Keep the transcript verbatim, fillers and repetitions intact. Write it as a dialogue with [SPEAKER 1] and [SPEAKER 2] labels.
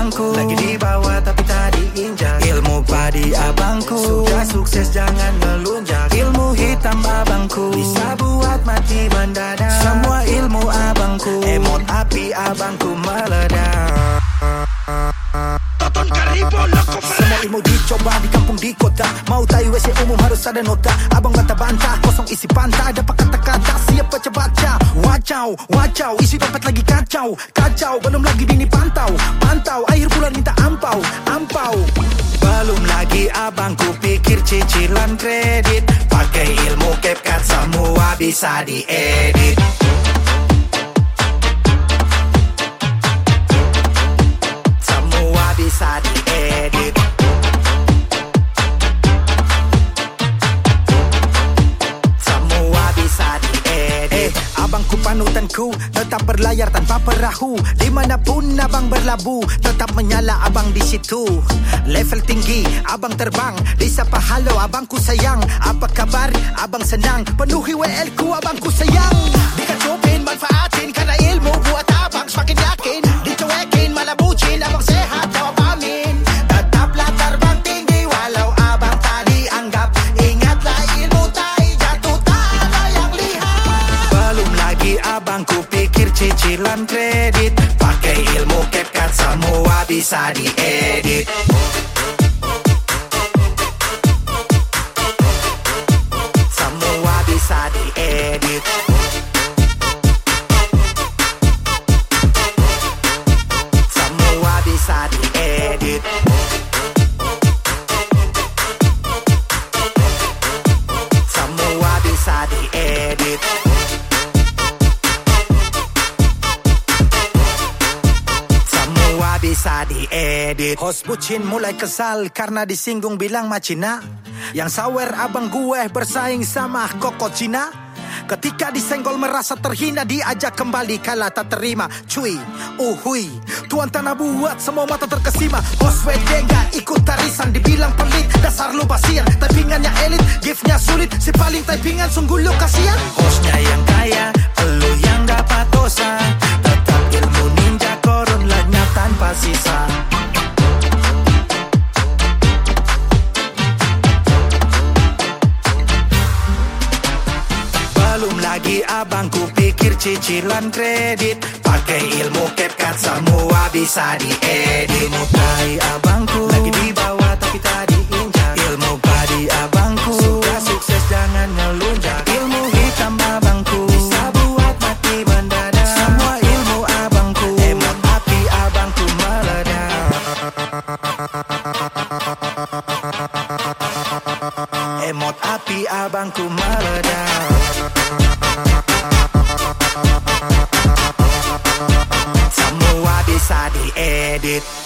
[SPEAKER 1] abangku, lagi di bawah tapi tak diinjak. Ilmu padi abangku, sudah sukses jangan ngelunjak. Ilmu hitam abangku, bisa buat mati mendadak. Semua ilmu abangku, emot api abangku meledak. Semua ilmu dicoba di kampung di kota. Mau tahu W C umum harus ada nota. Abang bantah-bantah, kosong isi pantai. Dapat kata-kata, siap baca-baca. Wacau, wacau, isi dompet lagi kacau. Kacau, belum lagi bini pantau. Pantau, akhir bulan minta ampau. Ampau. Belum lagi abangku pikir cicilan kredit. Pakai ilmu CapCut semua bisa diedit. Bisa diedit. Semua bisa diedit. Eh, abangku panutanku tetap berlayar tanpa perahu. Dimanapun abang berlabuh, tetap menyala abang di situ. Level tinggi, abang terbang. Disapa halo, abangku sayang. Apa kabar? Abang senang. Penuhi W L ku, abangku sayang. Dikacupin, manfaatin karena ilmu buat abang semakin yakin. Dicuekin, malah bucin, abang sehat, jawab amin. Tetaplah terbang tinggi walau abang tak dianggap. Ingatlah ilmu tak jatuh, tak ada yang lihat. Belum lagi abangku pikir cicilan kredit. Pakai ilmu CapCut semua bisa diedit. Semua bisa diedit. Semua bisa diedit. Semua bisa diedit. Semua bisa diedit. Host bucin mulai kesal karena disinggung bilang macina. Yang sawer abang gue bersaing sama Koko Cina. Ketika disenggol merasa terhina, diajak kembali kala tak terima. Cuy, uhui, tuan tanah buat semua mata terkesima. Bos W D gak ikut tarisan, dibilang pelit, dasar lu basian. Typingannya elit, giftnya sulit, si paling typingan sungguh lu kasihan. Hostnya yang kaya, elu yang dapat dosa. Tetap ilmu ninja korun lenyap tanpa sisa. Belum lagi abangku pikir cicilan kredit. Pakai ilmu CapCut semua bisa diedit. Ilmu tai abangku, lagi di bawah tapi tak diinjak. Ilmu padi abangku, sudah sukses jangan ngelunjak. Ilmu hitam abangku, bisa buat mati mendadak. Semua ilmu abangku, emot api abangku meledak. Emot api abangku meledak. Semua bisa diedit.